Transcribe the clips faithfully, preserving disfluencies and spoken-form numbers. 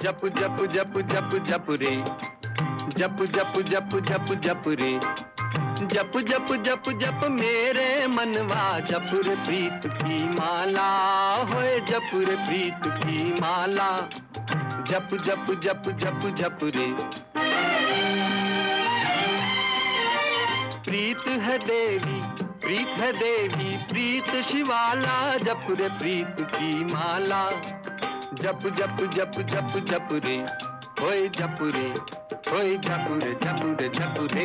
जप जप जप जप जप रे, जप जप जप जप जप रे, जप जप जप जप मेरे मनवा, जप रे प्रीत की माला, होए जप रे प्रीत की माला, जप जप जप जप जप रे। प्रीत है देवी, प्रीत है देवी, प्रीत शिवाला, जप रे प्रीत की माला, जप जप जप जप जप रे, होए जप रे, होए जप रे जप रे जप रे।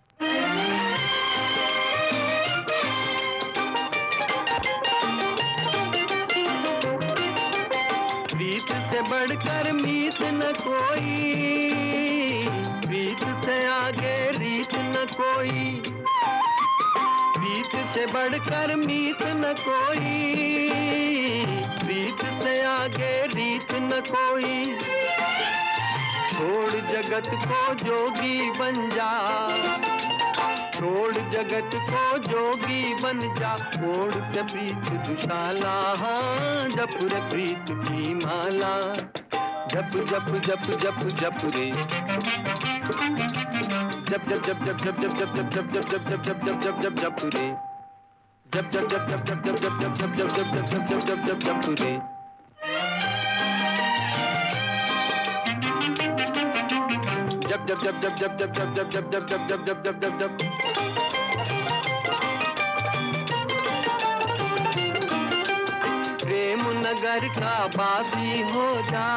प्रीत से बढ़कर मीत न कोई, प्रीत से आगे रीत न कोई, प्रीत से बढ़कर मीत न कोई, प्रीत से आगे रीत न कोई। छोड़ जगत को जोगी बन जा, छोड़ जगत को जोगी बन जा, छोड़ के प्रीत दुशाला, हाँ जप रे प्रीत की माला, जप जप जप जप जप रे, जप जप जप जप जप जप जप जप जप जप जप जप जप जप जप जप रे, जप जप जप जप जप जप जप जप जप जप जप जप जप जप जप जप रे। जप जप जप जप जप जप जप जप जप जप जप जप जप जप जप। प्रेम नगर का बासी हो जा,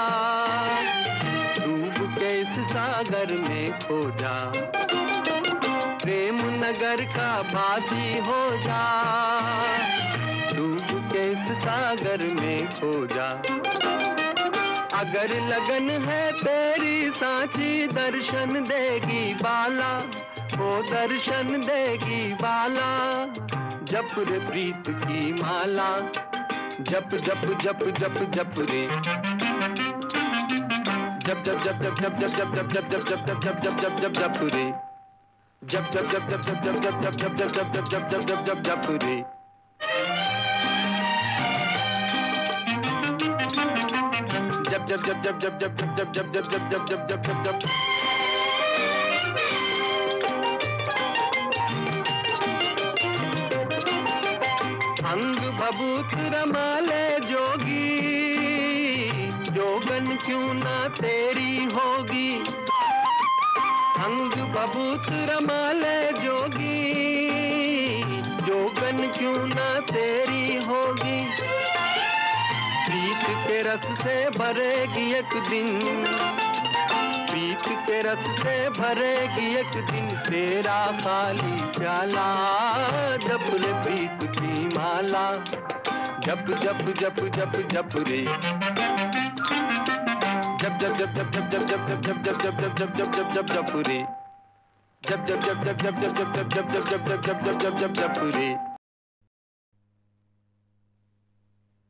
डूब के इस सागर में खो जा, प्रेम नगर का बासी हो जा, डूब के इस सागर में खो जा। अगर लगन है तेरी सांची, दर्शन देगी बाला, वो दर्शन देगी बाला, जप रे प्रीत की माला, जप जप जप जप जप रे, जप जप जप जप जप जप जप जप जप जप जप जप जप जप जप जप रे, जप जप जप जप जप जप जप जप जप जप जप जप जप जप जप जप रे। जप जप जप जप जप जप जप जप जप जप जप जप जप जप जप। अंग भभूत रमाले जोगी, जोगन क्यों ना तेरी होगी, अंग भभूत रमाले जोगी, जोगन क्यों ना तेरी होगी। प्रीत के रस से भरेगी एक दिन, प्रीत के रस से भरेगी एक दिन तेरा खाली प्याला, जप रे प्रीत की माला, जप जप जप जप जप रे, जप जप जप जप जप जप जप जप जप जप जप जप जप जप जप जप रे, जप जप जप जप जप जप जप जप जप जप जप जप जप जप जप जप रे।